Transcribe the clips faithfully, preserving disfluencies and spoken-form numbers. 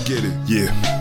get it. Yeah.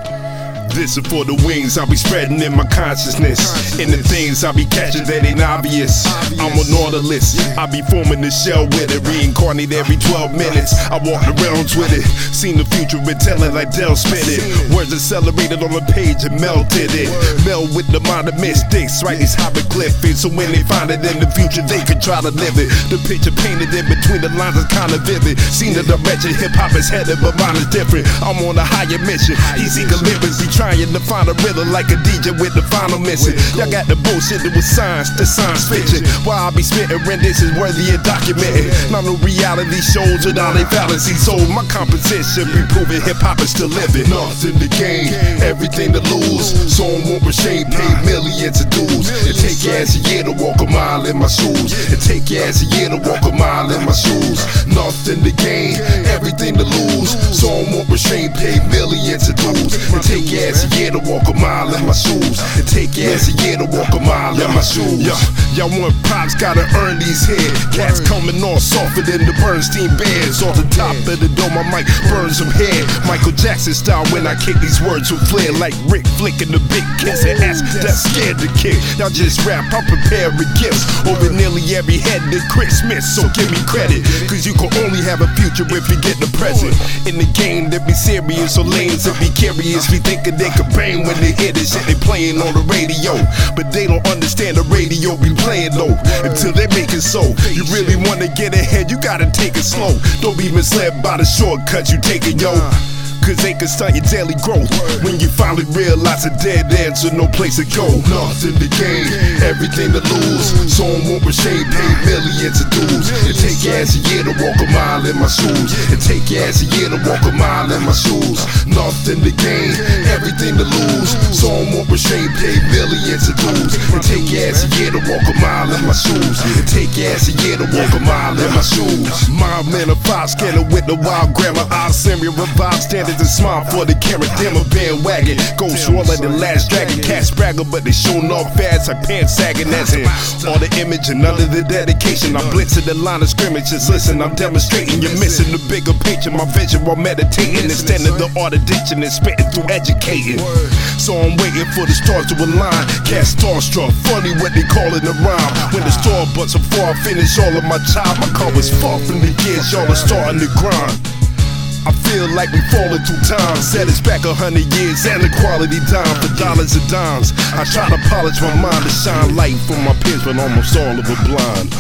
This is for the wings I be spreading in my consciousness, and the things I be catching that ain't obvious. I'm a nautilus, I be forming the shell with it, reincarnate every twelve minutes. I walk the realms with it, seen the future and tell it like Dell spit it. Words accelerated on the page and melted it. Meld with the mind of mystics, write these hieroglyphics, so when they find it in the future they can try to live it. The picture painted in between the lines is kinda vivid. Seen the direction hip hop is headed, but mine is different. I'm on a higher mission, easy deliverance. Trying to find a rhythm like a D J with the final mission. Y'all got the bullshit that was science, the science fiction. While I be spitting renditions worthy of documenting. Not no reality shows with all they fallacies. So my composition be proving hip hop is still living. Nothing to gain, everything to lose. So I won't shame, pay millions of dues. It take your ass a year to walk a mile in my shoes. It take your ass a year to walk a mile in my shoes. Nothing to gain, everything to lose. So I won't shame, pay millions of dues. It take your ass a year to walk a mile in my shoes. It take your ass a year to walk a mile in my shoes. Yeah, y'all want props, gotta earn these head. Cats coming on softer than the Bernstein Bears. Off the top of the dome, I might burn some head. Michael Jackson style when I kick these words with flair. Like Rick flicking the big kiss and ass that's scared to kick. Y'all just rap, I'm prepared with gifts over nearly every head to Christmas. So give me credit, cause you can only have a future if you get the present. In the game, they be serious, so lanes and be curious. We thinking they could bang when they hear this shit they playing on the radio, but they don't understand the radio be playing low until they make it so. You really wanna get ahead, you gotta take it slow. Don't be misled by the shortcuts you taking, yo. Cause they can stunt your daily growth when you finally realize a dead end, so no place to go. Nothing to gain, everything to lose. So I won't shame, pay millions of dues. It take your ass a year to walk a mile in my shoes. It take your ass a year to walk a mile in my shoes. Nothing to gain, everything to lose. So I won't shame, pay millions of dues. It take your ass a year to walk a mile in my shoes. It take your ass a year to walk a mile in my shoes. My man a five scanner with the wild grammar. I'll send you revive standards and smile for the camera. Damn a bandwagon, ghost roll like the last dragon. Cash bragger, but they showing off fast like pants sagging. That's it. All the image and none of the dedication. I'm blitzing the line of scrimmage. Just listen, I'm demonstrating. You're missing the bigger picture. My vision while meditating instead of the art of ditching and spitting through educating. So I'm waiting for the stars to align. Cast starstruck, funny what they call it a rhyme. When the store butts before I finish all of my time, my car was far from the gears. Y'all are starting to grind. I feel like we falling through time. Set us back a hundred years and the quality dime for dollars and dimes. I try to polish my mind to shine light for my peers, but almost all of it blind.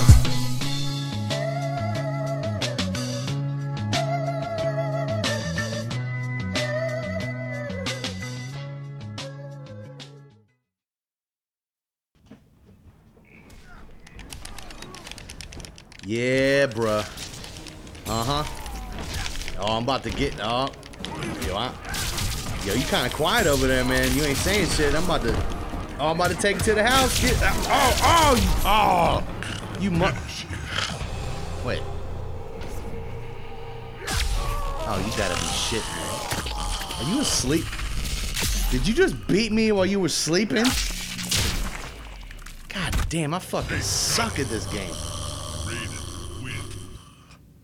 Yeah, bruh. Uh-huh. Oh, I'm about to get, oh. Yo, I, yo, you kind of quiet over there, man. You ain't saying shit. I'm about to, oh, I'm about to take it to the house. Get, oh, oh, you, oh. You mu- Wait. Oh, you gotta be shit, man. Are you asleep? Did you just beat me while you were sleeping? God damn, I fucking suck at this game.